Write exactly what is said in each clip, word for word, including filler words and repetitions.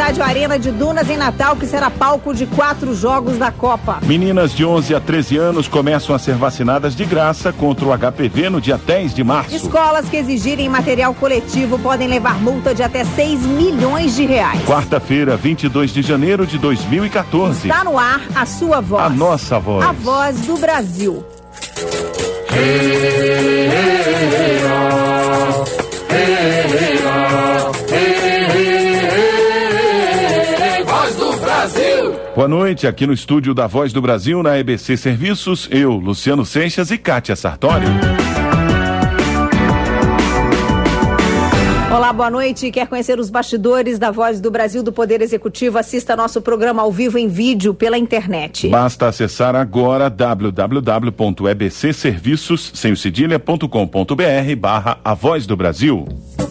estádio Arena de Dunas, em Natal, que será palco de quatro jogos da Copa. Meninas de onze a treze anos começam a ser vacinadas de graça contra o H P V no dia dez de março. Escolas que exigirem material coletivo podem levar multa de até seis milhões de reais. Quarta-feira, vinte e dois de janeiro de dois mil e quatorze. Está no ar a sua voz. A nossa voz. A voz do Brasil. Hey, hey, oh. Hey, oh. Hey, voz do Brasil. Boa noite, aqui no estúdio da Voz do Brasil, na E B C Serviços, eu, Luciano Seixas e Kátia Sartório. Olá, boa noite. Quer conhecer os bastidores da Voz do Brasil do Poder Executivo? Assista nosso programa ao vivo em vídeo pela internet. Basta acessar agora w w w ponto e b c serviços sem o cedilha ponto com ponto b r barra A Voz do Brasil.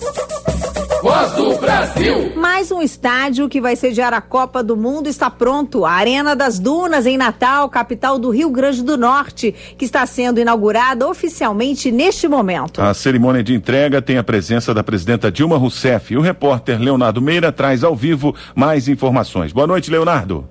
Voz do Brasil. Mais um estádio que vai sediar a Copa do Mundo está pronto. A Arena das Dunas, em Natal, capital do Rio Grande do Norte, que está sendo inaugurada oficialmente neste momento. A cerimônia de entrega tem a presença da presidenta Dilma Rousseff. E o repórter Leonardo Meira traz ao vivo mais informações. Boa noite, Leonardo.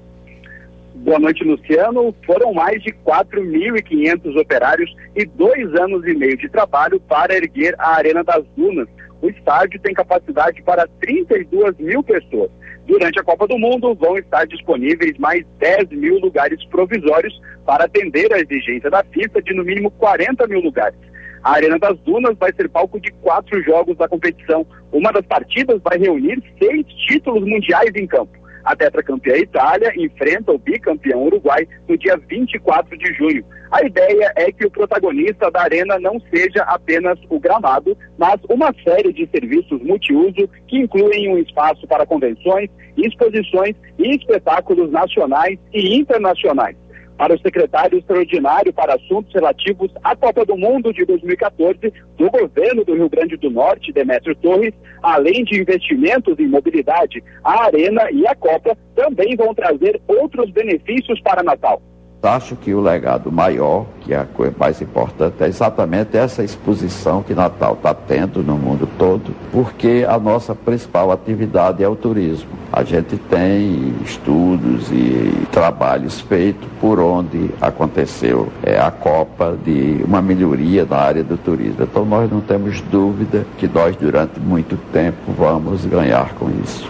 Boa noite, Luciano. Foram mais de quatro mil e quinhentos operários e dois anos e meio de trabalho para erguer a Arena das Dunas. O estádio tem capacidade para trinta e duas mil pessoas. Durante a Copa do Mundo, vão estar disponíveis mais dez mil lugares provisórios para atender a exigência da FIFA de no mínimo quarenta mil lugares. A Arena das Dunas vai ser palco de quatro jogos da competição. Uma das partidas vai reunir seis títulos mundiais em campo. A tetracampeã Itália enfrenta o bicampeão Uruguai no dia vinte e quatro de junho. A ideia é que o protagonista da arena não seja apenas o gramado, mas uma série de serviços multiuso que incluem um espaço para convenções, exposições e espetáculos nacionais e internacionais. Para o secretário extraordinário para assuntos relativos à Copa do Mundo de dois mil e quatorze, do governo do Rio Grande do Norte, Demétrio Torres, além de investimentos em mobilidade, a Arena e a Copa também vão trazer outros benefícios para Natal. Acho que o legado maior, que é a coisa mais importante, é exatamente essa exposição que Natal está tendo no mundo todo, porque a nossa principal atividade é o turismo. A gente tem estudos e trabalhos feitos por onde aconteceu é, a Copa, de uma melhoria na área do turismo. Então nós não temos dúvida que nós durante muito tempo vamos ganhar com isso.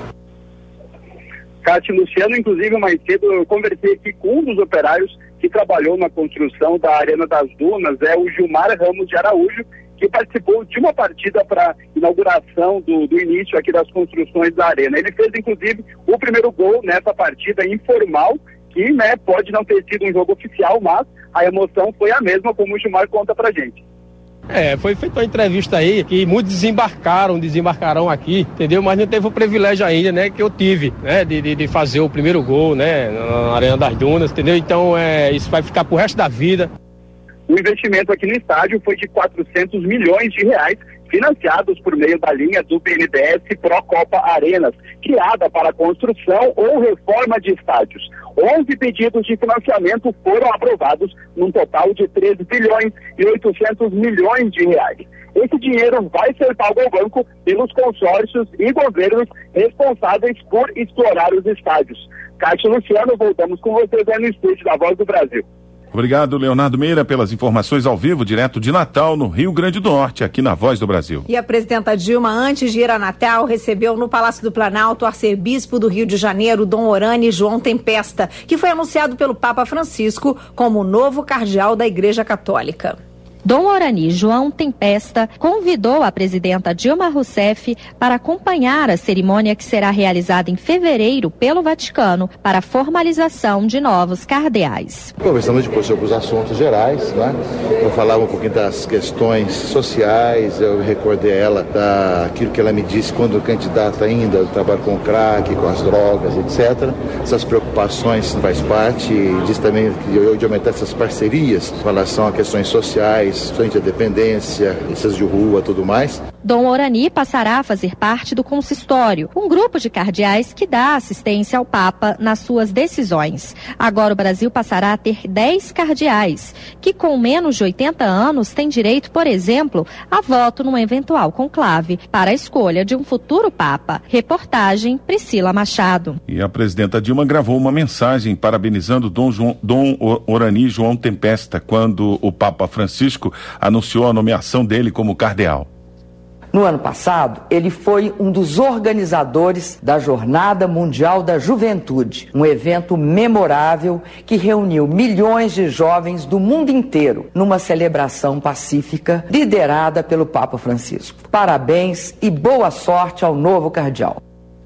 Cátia, Luciano, inclusive mais cedo eu conversei aqui com um dos operários que trabalhou na construção da Arena das Dunas, é o Gilmar Ramos de Araújo, que participou de uma partida para inauguração do, do início aqui das construções da Arena. Ele fez, inclusive, o primeiro gol nessa partida informal, que né, pode não ter sido um jogo oficial, mas a emoção foi a mesma, como o Gilmar conta pra gente. É, foi feita uma entrevista aí que muitos desembarcaram, desembarcarão aqui, entendeu? Mas não teve o privilégio ainda, né, que eu tive, né, de, de, de fazer o primeiro gol, né, na Arena das Dunas, entendeu? Então, é, isso vai ficar pro resto da vida. O investimento aqui no estádio foi de quatrocentos milhões de reais, financiados por meio da linha do B N D E S Pro Copa Arenas, criada para construção ou reforma de estádios. onze pedidos de financiamento foram aprovados, num total de treze bilhões e oitocentos milhões de reais. Esse dinheiro vai ser pago ao banco pelos consórcios e governos responsáveis por explorar os estádios. Cátia e Luciano, voltamos com vocês aí no estúdio da Voz do Brasil. Obrigado, Leonardo Meira, pelas informações ao vivo, direto de Natal, no Rio Grande do Norte, aqui na Voz do Brasil. E a presidenta Dilma, antes de ir a Natal, recebeu no Palácio do Planalto o arcebispo do Rio de Janeiro, Dom Orani João Tempesta, que foi anunciado pelo Papa Francisco como o novo cardeal da Igreja Católica. Dom Orani João Tempesta convidou a presidenta Dilma Rousseff para acompanhar a cerimônia que será realizada em fevereiro pelo Vaticano para a formalização de novos cardeais. Conversamos depois sobre os assuntos gerais, né? Eu falava um pouquinho das questões sociais, eu recordei ela daquilo que ela me disse quando candidata ainda, do trabalho com o crack, com as drogas, etcétera. Essas preocupações faz parte, e diz também que de aumentar essas parcerias em relação a questões sociais, frente à dependência, essas de rua, tudo mais. Dom Orani passará a fazer parte do consistório, um grupo de cardeais que dá assistência ao Papa nas suas decisões. Agora o Brasil passará a ter dez cardeais, que com menos de oitenta anos têm direito, por exemplo, a voto num eventual conclave para a escolha de um futuro Papa. Reportagem Priscila Machado. E a presidenta Dilma gravou uma mensagem parabenizando Dom, João, Dom Orani João Tempesta quando o Papa Francisco anunciou a nomeação dele como cardeal. No ano passado, ele foi um dos organizadores da Jornada Mundial da Juventude, um evento memorável que reuniu milhões de jovens do mundo inteiro numa celebração pacífica liderada pelo Papa Francisco. Parabéns e boa sorte ao novo cardeal.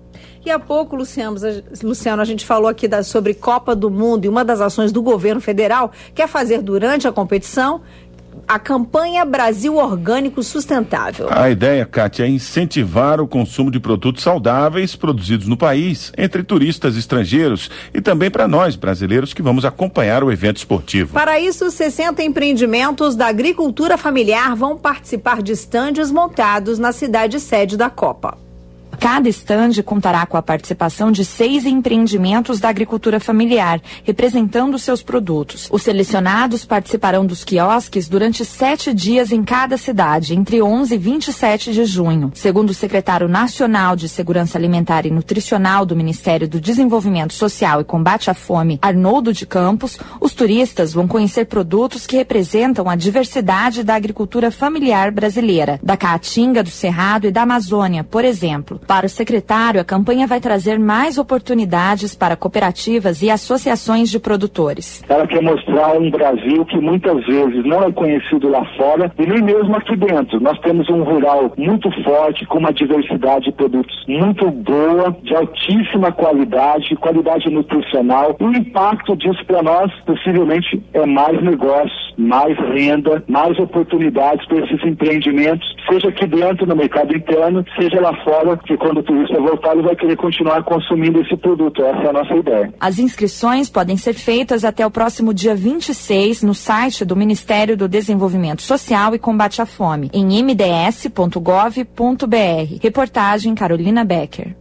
E há pouco, Luciano, Luciano, a gente falou aqui da, sobre Copa do Mundo, e uma das ações do governo federal quer fazer durante a competição a campanha Brasil Orgânico Sustentável. A ideia, Kátia, é incentivar o consumo de produtos saudáveis produzidos no país, entre turistas estrangeiros e também para nós, brasileiros, que vamos acompanhar o evento esportivo. Para isso, sessenta empreendimentos da agricultura familiar vão participar de estandes montados na cidade sede da Copa. Cada estande contará com a participação de seis empreendimentos da agricultura familiar, representando seus produtos. Os selecionados participarão dos quiosques durante sete dias em cada cidade, entre onze e vinte e sete de junho. Segundo o secretário nacional de Segurança Alimentar e Nutricional do Ministério do Desenvolvimento Social e Combate à Fome, Arnoldo de Campos, os turistas vão conhecer produtos que representam a diversidade da agricultura familiar brasileira, da Caatinga, do Cerrado e da Amazônia, por exemplo. Para o secretário, a campanha vai trazer mais oportunidades para cooperativas e associações de produtores. Ela quer mostrar um Brasil que muitas vezes não é conhecido lá fora e nem mesmo aqui dentro. Nós temos um rural muito forte, com uma diversidade de produtos muito boa, de altíssima qualidade, qualidade nutricional. E o impacto disso para nós, possivelmente, é mais negócios, mais renda, mais oportunidades para esses empreendimentos, seja aqui dentro no mercado interno, seja lá fora, que quando o turista voltar, ele vai querer continuar consumindo esse produto. Essa é a nossa ideia. As inscrições podem ser feitas até o próximo dia vinte e seis no site do Ministério do Desenvolvimento Social e Combate à Fome, em m d s ponto gov ponto b r. Reportagem Carolina Becker.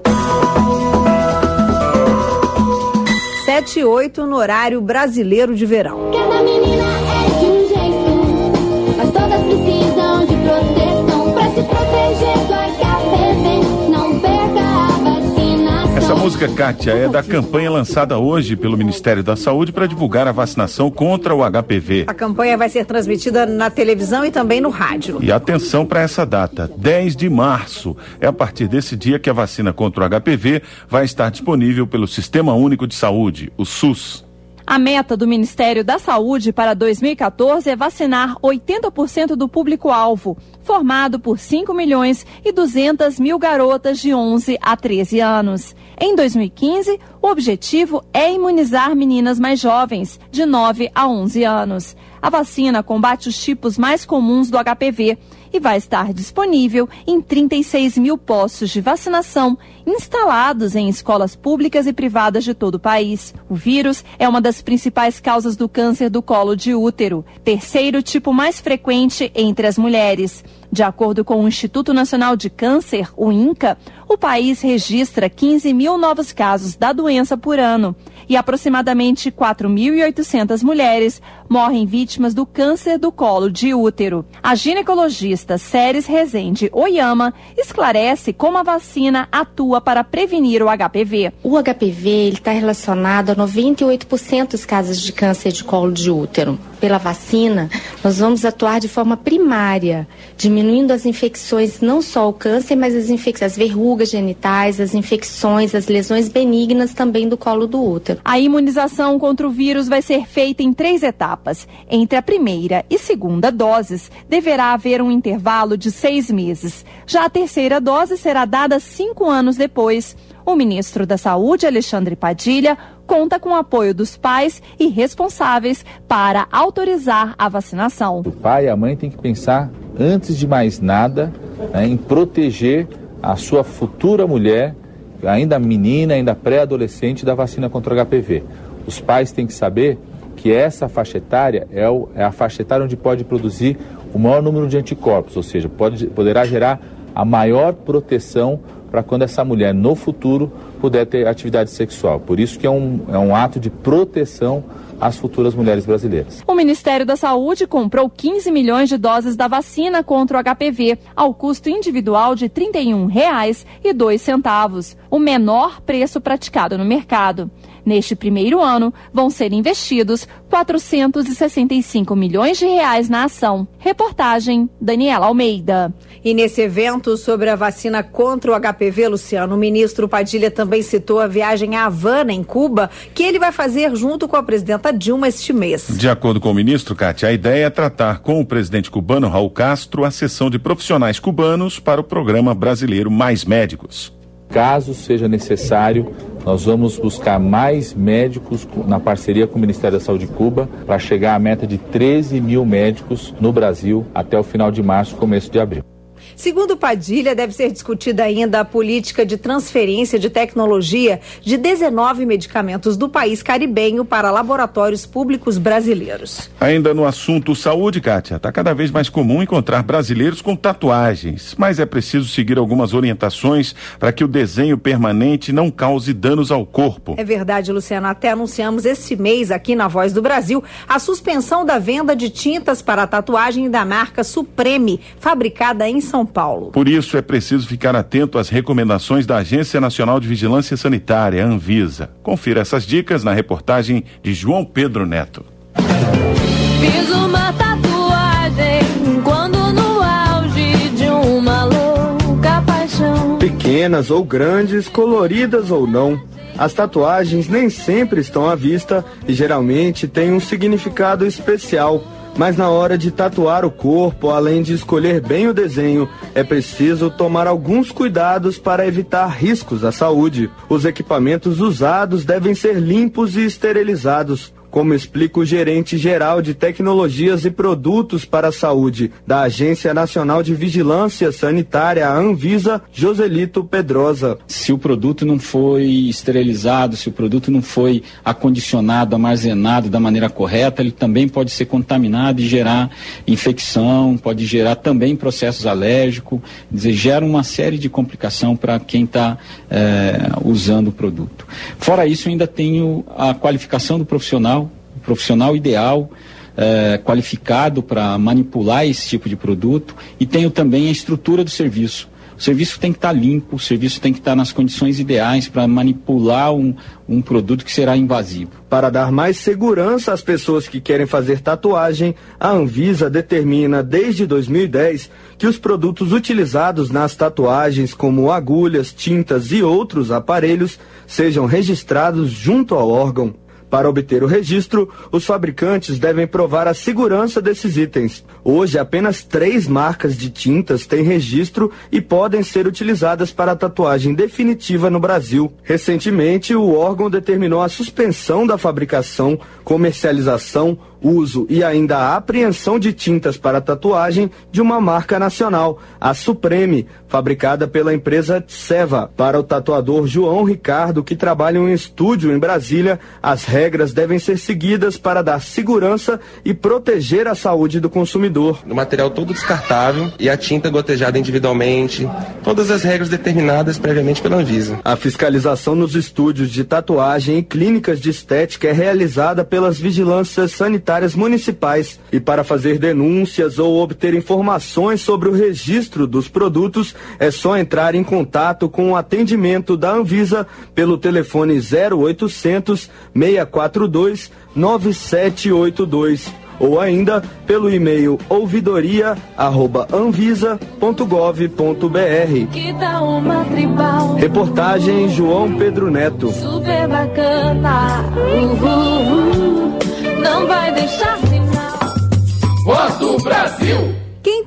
sete e oito no horário brasileiro de verão. Cada menina é de um jeito, mas todas precisam de proteção para se proteger do H P V. Não perca a vacinação. Essa música, Kátia, é da campanha lançada hoje pelo Ministério da Saúde para divulgar a vacinação contra o H P V. A campanha vai ser transmitida na televisão e também no rádio. E atenção para essa data, dez de março. É a partir desse dia que a vacina contra o H P V vai estar disponível pelo Sistema Único de Saúde, o SUS. A meta do Ministério da Saúde para dois mil e quatorze é vacinar oitenta por cento do público-alvo, formado por cinco milhões e duzentas mil garotas de onze a treze anos. Em dois mil e quinze, o objetivo é imunizar meninas mais jovens, de nove a onze anos. A vacina combate os tipos mais comuns do H P V e vai estar disponível em trinta e seis mil postos de vacinação instalados em escolas públicas e privadas de todo o país. O vírus é uma das principais causas do câncer do colo de útero, terceiro tipo mais frequente entre as mulheres. De acordo com o Instituto Nacional de Câncer, o INCA, o país registra quinze mil novos casos da doença por ano e aproximadamente quatro mil e oitocentas mulheres morrem vítimas do câncer do colo de útero. A ginecologista Ceres Rezende Oyama esclarece como a vacina atua para prevenir o H P V. O H P V está relacionado a noventa e oito por cento dos casos de câncer de colo de útero. Pela vacina, nós vamos atuar de forma primária, diminuindo as infecções, não só o câncer, mas as infecções, as verrugas genitais, as infecções, as lesões benignas também do colo do útero. A imunização contra o vírus vai ser feita em três etapas. Entre a primeira e segunda doses, deverá haver um intervalo de seis meses. Já a terceira dose será dada cinco anos depois. O ministro da Saúde, Alexandre Padilha, conta com o apoio dos pais e responsáveis para autorizar a vacinação. O pai e a mãe têm que pensar, antes de mais nada, né, em proteger a sua futura mulher, ainda menina, ainda pré-adolescente, da vacina contra o H P V. Os pais têm que saber que essa faixa etária é, o, é a faixa etária onde pode produzir o maior número de anticorpos, ou seja, pode, poderá gerar a maior proteção para quando essa mulher, no futuro, puder ter atividade sexual. Por isso que é um, é um ato de proteção às futuras mulheres brasileiras. O Ministério da Saúde comprou quinze milhões de doses da vacina contra o H P V, ao custo individual de trinta e um reais e dois centavos, o menor preço praticado no mercado. Neste primeiro ano, vão ser investidos quatrocentos e sessenta e cinco milhões de reais na ação. Reportagem, Daniela Almeida. E nesse evento sobre a vacina contra o H P V, Luciano, o ministro Padilha também citou a viagem a Havana, em Cuba, que ele vai fazer junto com a presidenta Dilma este mês. De acordo com o ministro, Kátia, a ideia é tratar com o presidente cubano, Raul Castro, a sessão de profissionais cubanos para o programa brasileiro Mais Médicos. Caso seja necessário, nós vamos buscar mais médicos na parceria com o Ministério da Saúde de Cuba para chegar à meta de treze mil médicos no Brasil até o final de março, começo de abril. Segundo Padilha, deve ser discutida ainda a política de transferência de tecnologia de dezenove medicamentos do país caribenho para laboratórios públicos brasileiros. Ainda no assunto saúde, Kátia, está cada vez mais comum encontrar brasileiros com tatuagens, mas é preciso seguir algumas orientações para que o desenho permanente não cause danos ao corpo. É verdade, Luciano. Até anunciamos esse mês aqui na Voz do Brasil a suspensão da venda de tintas para tatuagem da marca Supreme, fabricada em São Paulo. Por isso, é preciso ficar atento às recomendações da Agência Nacional de Vigilância Sanitária, Anvisa. Confira essas dicas na reportagem de João Pedro Neto. Fiz uma tatuagem quando no auge de uma louca paixão. Pequenas ou grandes, coloridas ou não, as tatuagens nem sempre estão à vista e geralmente têm um significado especial. Mas na hora de tatuar o corpo, além de escolher bem o desenho, é preciso tomar alguns cuidados para evitar riscos à saúde. Os equipamentos usados devem ser limpos e esterilizados, como explica o gerente geral de tecnologias e produtos para a saúde da Agência Nacional de Vigilância Sanitária, a Anvisa, Joselito Pedrosa. Se o produto não foi esterilizado, se o produto não foi acondicionado, armazenado da maneira correta, ele também pode ser contaminado e gerar infecção, pode gerar também processos alérgicos, quer dizer, gera uma série de complicação para quem está é, usando o produto. Fora isso, ainda tenho a qualificação do profissional, profissional ideal, eh, qualificado para manipular esse tipo de produto, e tenho também a estrutura do serviço. O serviço tem que estar limpo, o serviço tem que estar nas condições ideais para manipular um, um produto que será invasivo. Para dar mais segurança às pessoas que querem fazer tatuagem, a Anvisa determina desde dois mil e dez que os produtos utilizados nas tatuagens, como agulhas, tintas e outros aparelhos, sejam registrados junto ao órgão. Para obter o registro, os fabricantes devem provar a segurança desses itens. Hoje, apenas três marcas de tintas têm registro e podem ser utilizadas para a tatuagem definitiva no Brasil. Recentemente, o órgão determinou a suspensão da fabricação, comercialização, uso e ainda a apreensão de tintas para tatuagem de uma marca nacional, a Supreme, fabricada pela empresa Tseva. Para o tatuador João Ricardo, que trabalha em um estúdio em Brasília, as regras devem ser seguidas para dar segurança e proteger a saúde do consumidor. O material todo descartável e a tinta gotejada individualmente, todas as regras determinadas previamente pela Anvisa. A fiscalização nos estúdios de tatuagem e clínicas de estética é realizada pelas vigilâncias sanitárias municipais, e para fazer denúncias ou obter informações sobre o registro dos produtos é só entrar em contato com o atendimento da Anvisa pelo telefone zero oitocentos, seis quatro dois, nove sete oito dois ou ainda pelo e-mail ouvidoria arroba anvisa ponto gov ponto br. Que dá uma tribal. Reportagem João Pedro Neto. Super bacana. Uhul. Não vai deixar sinal. Voz do Brasil. Quem tem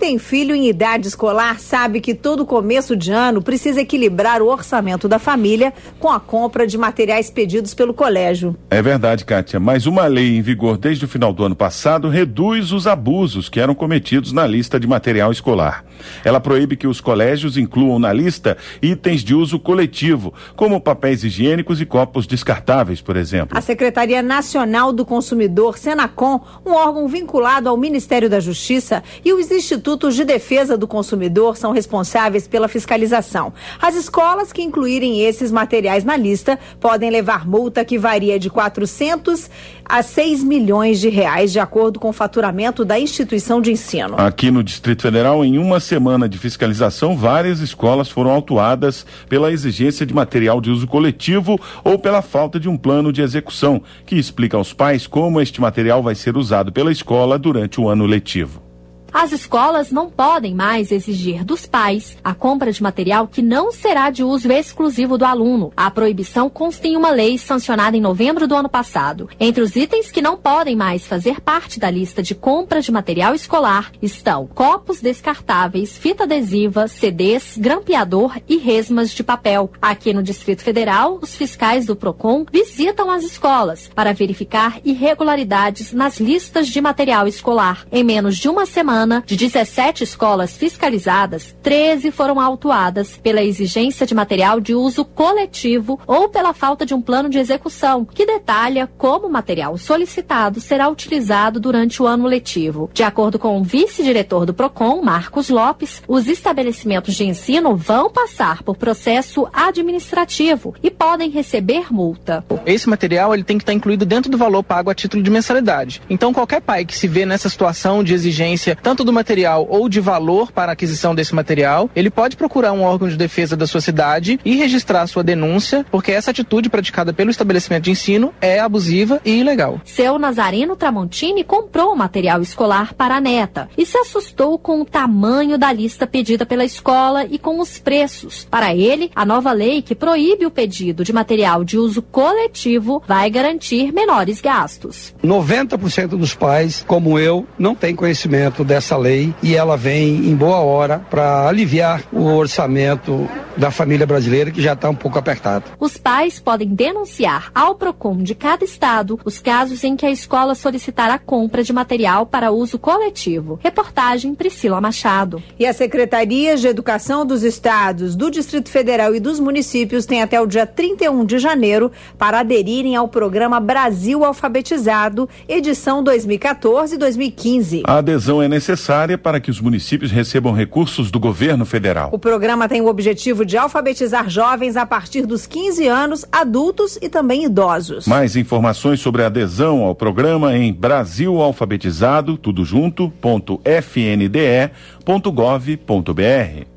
tem filho em idade escolar sabe que todo começo de ano precisa equilibrar o orçamento da família com a compra de materiais pedidos pelo colégio. É verdade, Kátia, mas uma lei em vigor desde o final do ano passado reduz os abusos que eram cometidos na lista de material escolar. Ela proíbe que os colégios incluam na lista itens de uso coletivo, como papéis higiênicos e copos descartáveis, por exemplo. A Secretaria Nacional do Consumidor, Senacom, um órgão vinculado ao Ministério da Justiça, e os Institutos de Defesa do Consumidor são responsáveis pela fiscalização. As escolas que incluírem esses materiais na lista podem levar multa que varia de quatrocentos a seis milhões de reais, de acordo com o faturamento da instituição de ensino. Aqui no Distrito Federal, em uma semana de fiscalização, várias escolas foram autuadas pela exigência de material de uso coletivo ou pela falta de um plano de execução, que explica aos pais como este material vai ser usado pela escola durante o ano letivo. As escolas não podem mais exigir dos pais a compra de material que não será de uso exclusivo do aluno. A proibição consta em uma lei sancionada em novembro do ano passado. Entre os itens que não podem mais fazer parte da lista de compra de material escolar estão copos descartáveis, fita adesiva, C Ds, grampeador e resmas de papel. Aqui no Distrito Federal, os fiscais do Procon visitam as escolas para verificar irregularidades nas listas de material escolar. Em menos de uma semana, de dezessete escolas fiscalizadas, treze foram autuadas pela exigência de material de uso coletivo ou pela falta de um plano de execução, que detalha como o material solicitado será utilizado durante o ano letivo. De acordo com o vice-diretor do Procon, Marcos Lopes, os estabelecimentos de ensino vão passar por processo administrativo e podem receber multa. Esse material ele tem que estar incluído dentro do valor pago a título de mensalidade. Então, qualquer pai que se vê nessa situação de exigência tanto do material ou de valor para a aquisição desse material, ele pode procurar um órgão de defesa da sua cidade e registrar sua denúncia, porque essa atitude praticada pelo estabelecimento de ensino é abusiva e ilegal. Seu Nazareno Tramontini comprou o material escolar para a neta e se assustou com o tamanho da lista pedida pela escola e com os preços. Para ele, a nova lei que proíbe o pedido de material de uso coletivo vai garantir menores gastos. noventa por cento dos pais, como eu, não tem conhecimento dessa lei e ela vem em boa hora para aliviar o orçamento da família brasileira, que já está um pouco apertado. Os pais podem denunciar ao Procon de cada estado os casos em que a escola solicitar a compra de material para uso coletivo. Reportagem Priscila Machado. E as secretarias de educação dos estados, do Distrito Federal e dos municípios têm até o dia trinta e um de janeiro para aderirem ao programa Brasil Alfabetizado, edição dois mil e quatorze e dois mil e quinze. A adesão é necessária para que os municípios recebam recursos do governo federal. O programa tem o objetivo de alfabetizar jovens a partir dos quinze anos, adultos e também idosos. Mais informações sobre a adesão ao programa em Brasil Alfabetizado, tudo junto, ponto f n d e ponto gov ponto b r.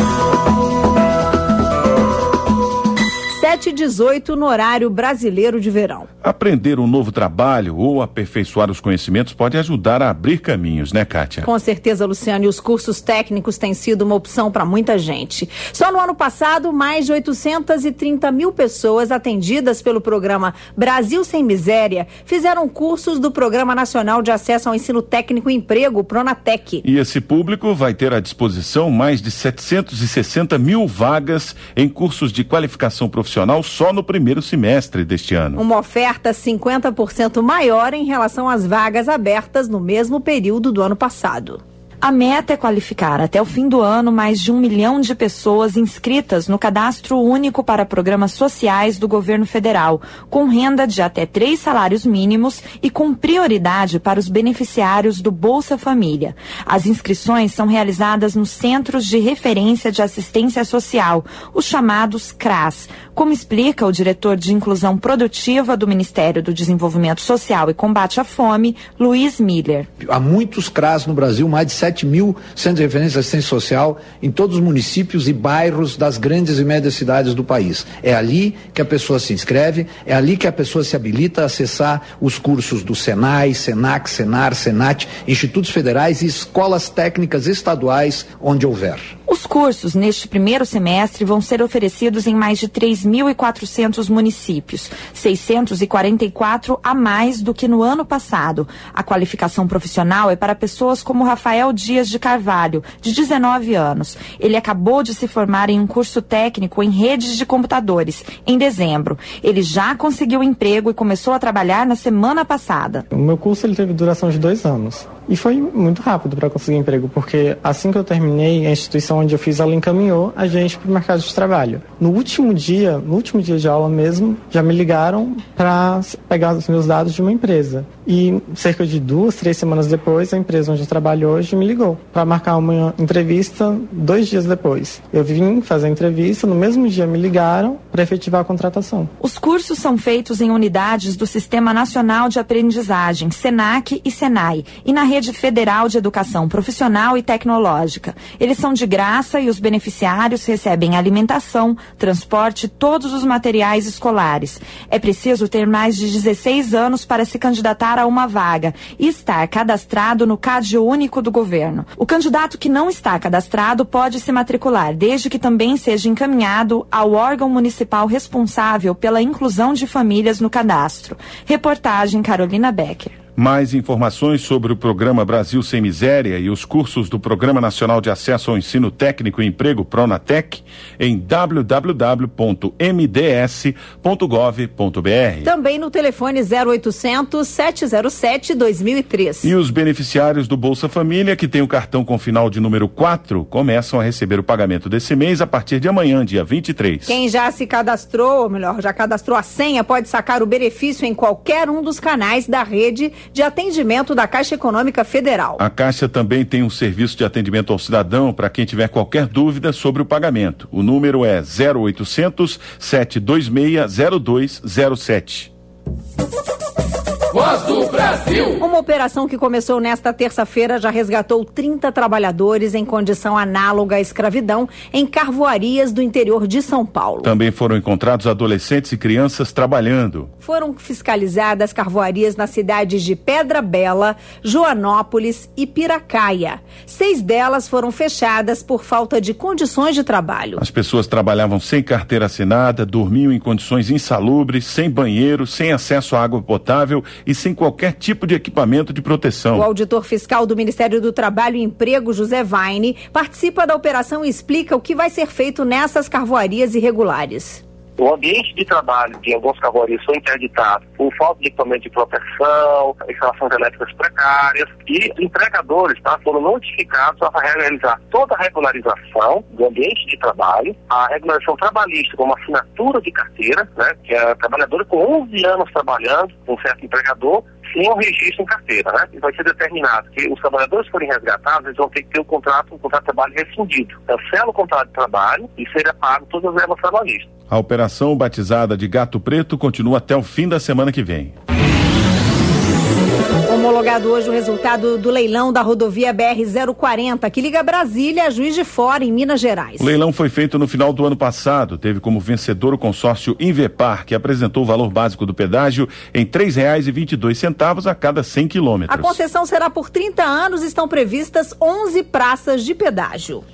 sete e dezoito no horário brasileiro de verão. Aprender um novo trabalho ou aperfeiçoar os conhecimentos pode ajudar a abrir caminhos, né, Kátia? Com certeza, Luciano, e os cursos técnicos têm sido uma opção para muita gente. Só no ano passado, mais de oitocentas e trinta mil pessoas atendidas pelo programa Brasil Sem Miséria fizeram cursos do Programa Nacional de Acesso ao Ensino Técnico e Emprego, Pronatec. E esse público vai ter à disposição mais de setecentas e sessenta mil vagas em cursos de qualificação profissional só no primeiro semestre deste ano. Uma oferta cinquenta por cento maior em relação às vagas abertas no mesmo período do ano passado. A meta é qualificar até o fim do ano mais de um milhão de pessoas inscritas no Cadastro Único para Programas Sociais do Governo Federal, com renda de até três salários mínimos e com prioridade para os beneficiários do Bolsa Família. As inscrições são realizadas nos Centros de Referência de Assistência Social, os chamados C R A S, como explica o diretor de Inclusão Produtiva do Ministério do Desenvolvimento Social e Combate à Fome, Luiz Miller. Há muitos C R A S no Brasil, mais de sete mil centros de referência de assistência social em todos os municípios e bairros das grandes e médias cidades do país. É ali que a pessoa se inscreve, é ali que a pessoa se habilita a acessar os cursos do Senai, Senac, Senar, Senat, institutos federais e escolas técnicas estaduais onde houver. Os cursos neste primeiro semestre vão ser oferecidos em mais de três mil e quatrocentos municípios, seiscentos e quarenta e quatro a mais do que no ano passado. A qualificação profissional é para pessoas como Rafael Dias de Carvalho, de dezenove anos. Ele acabou de se formar em um curso técnico em redes de computadores, em dezembro. Ele já conseguiu emprego e começou a trabalhar na semana passada. O meu curso ele teve duração de dois anos. E foi muito rápido para conseguir emprego, porque assim que eu terminei, a instituição onde eu fiz ela encaminhou a gente para o mercado de trabalho. No último dia, no último dia de aula mesmo, já me ligaram para pegar os meus dados de uma empresa. E cerca de duas, três semanas depois, a empresa onde eu trabalho hoje me ligou para marcar uma entrevista dois dias depois. Eu vim fazer a entrevista, no mesmo dia me ligaram para efetivar a contratação. Os cursos são feitos em unidades do Sistema Nacional de Aprendizagem, SENAC e SENAI, e na Rede Federal de Educação Profissional e Tecnológica. Eles são de graça e os beneficiários recebem alimentação, transporte e todos os materiais escolares. É preciso ter mais de dezesseis anos para se candidatar a uma vaga e estar cadastrado no CAD único do governo. O candidato que não está cadastrado pode se matricular, desde que também seja encaminhado ao órgão municipal responsável pela inclusão de famílias no cadastro. Reportagem Carolina Becker. Mais informações sobre o programa Brasil Sem Miséria e os cursos do Programa Nacional de Acesso ao Ensino Técnico e Emprego, Pronatec, em w w w ponto m d s ponto gov ponto b r. Também no telefone zero oitocentos, sete zero sete, dois mil e três. E os beneficiários do Bolsa Família, que tem o cartão com final de número quatro, começam a receber o pagamento desse mês a partir de amanhã, dia vinte e três. Quem já se cadastrou, ou melhor, já cadastrou a senha, pode sacar o benefício em qualquer um dos canais da rede de atendimento da Caixa Econômica Federal. A Caixa também tem um serviço de atendimento ao cidadão para quem tiver qualquer dúvida sobre o pagamento. O número é zero oitocentos, sete dois seis, zero dois zero sete. Voz do Brasil. Uma operação que começou nesta terça-feira já resgatou trinta trabalhadores em condição análoga à escravidão em carvoarias do interior de São Paulo. Também foram encontrados adolescentes e crianças trabalhando. Foram fiscalizadas carvoarias nas cidades de Pedra Bela, Joanópolis e Piracaia. Seis delas foram fechadas por falta de condições de trabalho. As pessoas trabalhavam sem carteira assinada, dormiam em condições insalubres, sem banheiro, sem acesso à água potável e sem qualquer tipo de equipamento de proteção. O auditor fiscal do Ministério do Trabalho e Emprego, José Vaine, participa da operação e explica o que vai ser feito nessas carvoarias irregulares. O ambiente de trabalho de alguns carvoarias foi interditado por falta de equipamento de proteção, instalações elétricas precárias, e empregadores tá, foram notificados a realizar toda a regularização do ambiente de trabalho, a regularização trabalhista como assinatura de carteira, né, que é a trabalhadora com onze anos trabalhando com um certo empregador, sem um registro em carteira, né? E vai ser determinado que os trabalhadores que forem resgatados, eles vão ter que ter o contrato, um contrato de trabalho rescindido. Cancela o contrato de trabalho e será pago todas as verbas trabalhistas. A operação batizada de Gato Preto continua até o fim da semana que vem. Homologado hoje o resultado do leilão da rodovia B R zero quarenta, que liga Brasília a Juiz de Fora, em Minas Gerais. O leilão foi feito no final do ano passado. Teve como vencedor o consórcio Invepar, que apresentou o valor básico do pedágio em três reais e vinte e dois centavos a cada cem quilômetros. A concessão será por trinta anos e estão previstas onze praças de pedágio.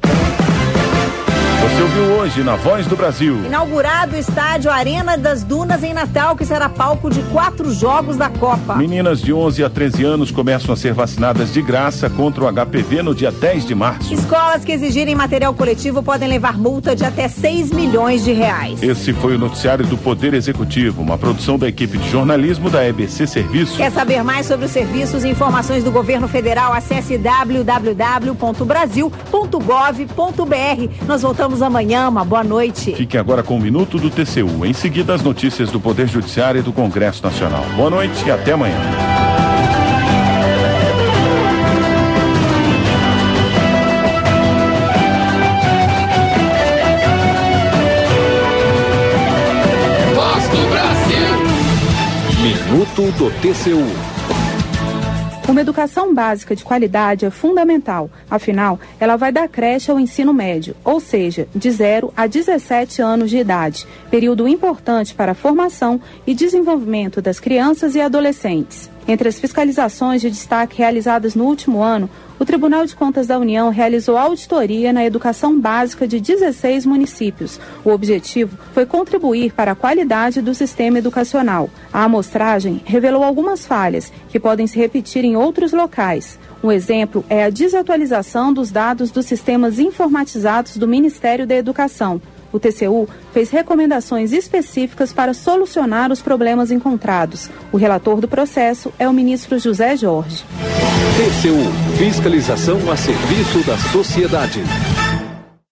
Você ouviu hoje na Voz do Brasil. Inaugurado o estádio Arena das Dunas em Natal, que será palco de quatro jogos da Copa. Meninas de onze a treze anos começam a ser vacinadas de graça contra o H P V no dia dez de março. Escolas que exigirem material coletivo podem levar multa de até seis milhões de reais. Esse foi o noticiário do Poder Executivo, uma produção da equipe de jornalismo da E B C Serviços. Quer saber mais sobre os serviços e informações do governo federal? Acesse w w w ponto brasil ponto gov ponto b r. Nós voltamos amanhã, uma boa noite. Fique agora com o Minuto do T C U. Em seguida, as notícias do Poder Judiciário e do Congresso Nacional. Boa noite e até amanhã. Voz do Brasil. Minuto do T C U. Uma educação básica de qualidade é fundamental, afinal, ela vai da creche ao ensino médio, ou seja, de zero a dezessete anos de idade, período importante para a formação e desenvolvimento das crianças e adolescentes. Entre as fiscalizações de destaque realizadas no último ano, o Tribunal de Contas da União realizou auditoria na educação básica de dezesseis municípios. O objetivo foi contribuir para a qualidade do sistema educacional. A amostragem revelou algumas falhas que podem se repetir em outros locais. Um exemplo é a desatualização dos dados dos sistemas informatizados do Ministério da Educação. O T C U fez recomendações específicas para solucionar os problemas encontrados. O relator do processo é o ministro José Jorge. T C U, fiscalização a serviço da sociedade.